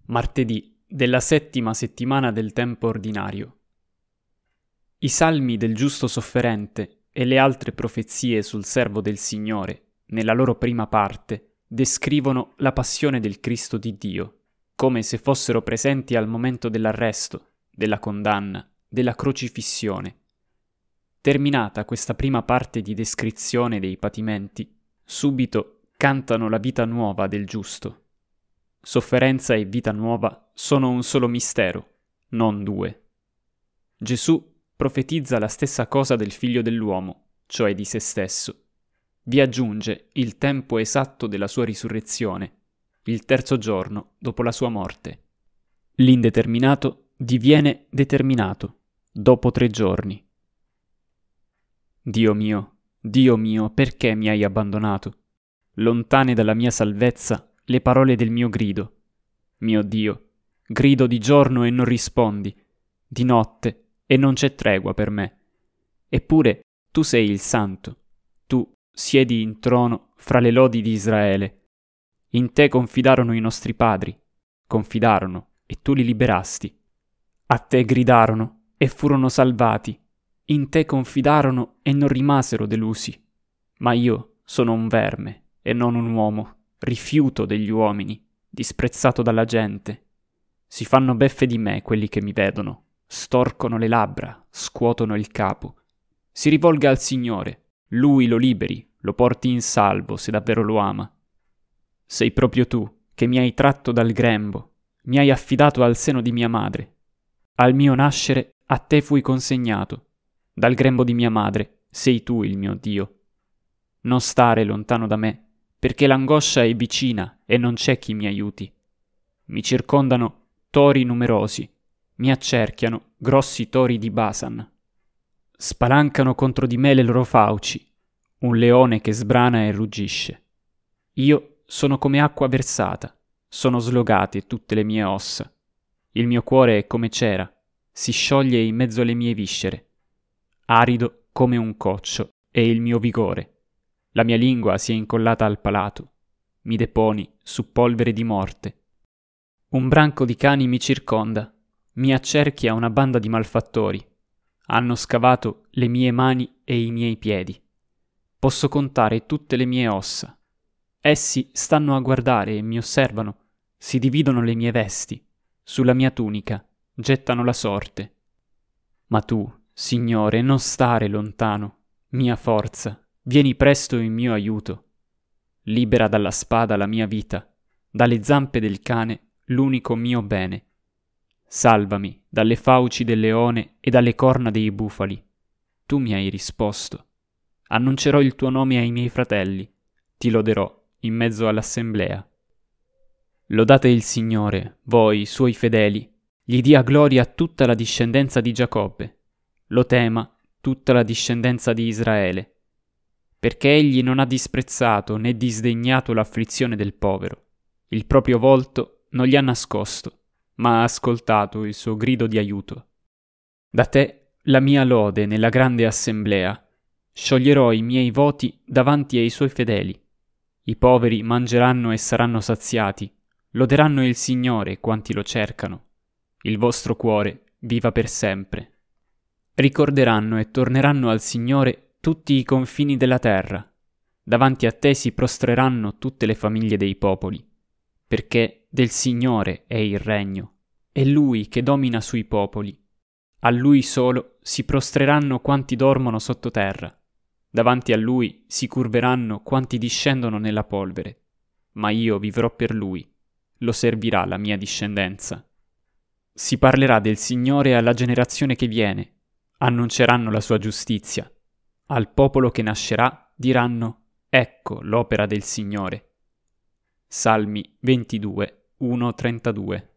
Martedì della 7ª settimana del tempo ordinario. I salmi del giusto sofferente e le altre profezie sul servo del Signore, nella loro prima parte, descrivono la passione del Cristo di Dio, come se fossero presenti al momento dell'arresto, della condanna, della crocifissione. Terminata questa prima parte di descrizione dei patimenti, subito cantano la vita nuova del giusto. Sofferenza e vita nuova sono un solo mistero, non due. Gesù profetizza la stessa cosa del Figlio dell'uomo, cioè di se stesso. Vi aggiunge il tempo esatto della sua risurrezione, il terzo giorno dopo la sua morte. L'indeterminato diviene determinato dopo 3 giorni. Dio mio, perché mi hai abbandonato? Lontane dalla mia salvezza le parole del mio grido. Mio Dio, grido di giorno e non rispondi, di notte e non c'è tregua per me. Eppure tu sei il Santo, tu siedi in trono fra le lodi di Israele. In te confidarono i nostri padri, confidarono e tu li liberasti. A te gridarono e furono salvati, in te confidarono e non rimasero delusi. Ma io sono un verme e non un uomo, rifiuto degli uomini, disprezzato dalla gente. Si fanno beffe di me quelli che mi vedono, storcono le labbra, scuotono il capo. Si rivolga al Signore, Lui lo liberi, lo porti in salvo se davvero lo ama. Sei proprio tu che mi hai tratto dal grembo, mi hai affidato al seno di mia madre. Al mio nascere a te fui consegnato, dal grembo di mia madre sei tu il mio Dio. Non stare lontano da me, perché l'angoscia è vicina e non c'è chi mi aiuti. Mi circondano tori numerosi, mi accerchiano grossi tori di Basan. Spalancano contro di me le loro fauci, un leone che sbrana e ruggisce. Io sono come acqua versata, sono slogate tutte le mie ossa. Il mio cuore è come cera, si scioglie in mezzo alle mie viscere. Arido come un coccio è il mio vigore. La mia lingua si è incollata al palato, mi deponi su polvere di morte. Un branco di cani mi circonda, mi accerchia una banda di malfattori. Hanno scavato le mie mani e i miei piedi. Posso contare tutte le mie ossa. Essi stanno a guardare e mi osservano, si dividono le mie vesti, sulla mia tunica gettano la sorte. Ma tu, Signore, non stare lontano, mia forza. Vieni presto in mio aiuto. Libera dalla spada la mia vita, dalle zampe del cane l'unico mio bene. Salvami dalle fauci del leone e dalle corna dei bufali. Tu mi hai risposto. Annuncerò il tuo nome ai miei fratelli, ti loderò in mezzo all'assemblea. Lodate il Signore, voi suoi fedeli, gli dia gloria a tutta la discendenza di Giacobbe, lo tema tutta la discendenza di Israele. Perché egli non ha disprezzato né disdegnato l'afflizione del povero. Il proprio volto non gli ha nascosto, ma ha ascoltato il suo grido di aiuto. Da te la mia lode nella grande assemblea. Scioglierò i miei voti davanti ai suoi fedeli. I poveri mangeranno e saranno saziati. Loderanno il Signore quanti lo cercano. Il vostro cuore viva per sempre. Ricorderanno e torneranno al Signore tutti i confini della terra. Davanti a te si prostreranno tutte le famiglie dei popoli, perché del Signore è il regno, è Lui che domina sui popoli. A Lui solo si prostreranno quanti dormono sottoterra. Davanti a Lui si curveranno quanti discendono nella polvere. Ma io vivrò per Lui, lo servirà la mia discendenza. Si parlerà del Signore alla generazione che viene, annunceranno la sua giustizia. Al popolo che nascerà diranno: ecco l'opera del Signore. Salmi 22, 1-32.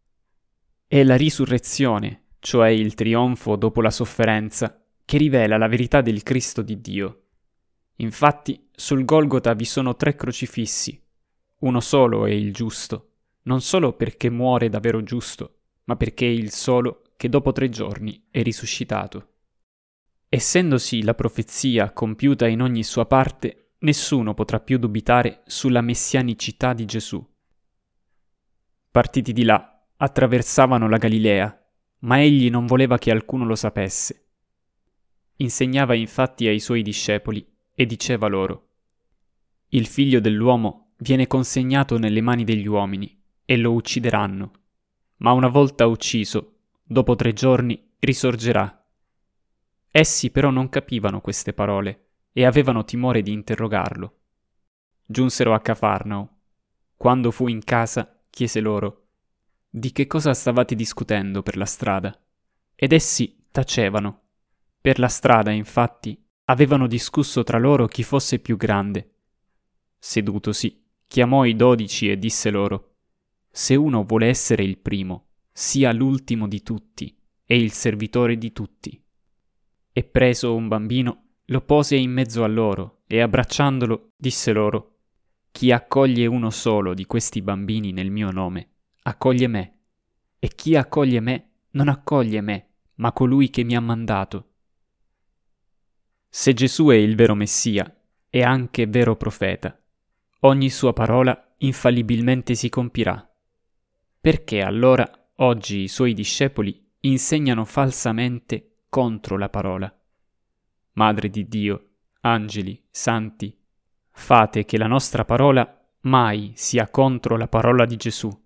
È la risurrezione, cioè il trionfo dopo la sofferenza, che rivela la verità del Cristo di Dio. Infatti, sul Golgota vi sono 3 crocifissi. Uno solo è il giusto, non solo perché muore davvero giusto, ma perché è il solo che dopo 3 giorni è risuscitato. Essendosi la profezia compiuta in ogni sua parte, nessuno potrà più dubitare sulla messianicità di Gesù. Partiti di là, attraversavano la Galilea, ma egli non voleva che alcuno lo sapesse. Insegnava infatti ai suoi discepoli e diceva loro: «Il figlio dell'uomo viene consegnato nelle mani degli uomini e lo uccideranno, ma una volta ucciso, dopo 3 giorni risorgerà». Essi però non capivano queste parole e avevano timore di interrogarlo. Giunsero a Cafarnao. Quando fu in casa, chiese loro: «Di che cosa stavate discutendo per la strada?» Ed essi tacevano. Per la strada, infatti, avevano discusso tra loro chi fosse più grande. Sedutosi, chiamò i 12 e disse loro: «Se uno vuole essere il primo, sia l'ultimo di tutti e il servitore di tutti». E preso un bambino, lo pose in mezzo a loro e abbracciandolo disse loro: «Chi accoglie uno solo di questi bambini nel mio nome, accoglie me, e chi accoglie me non accoglie me, ma colui che mi ha mandato». Se Gesù è il vero Messia e anche vero profeta, ogni sua parola infallibilmente si compirà. Perché allora oggi i suoi discepoli insegnano falsamente contro la parola? Madre di Dio, angeli, santi, fate che la nostra parola mai sia contro la parola di Gesù.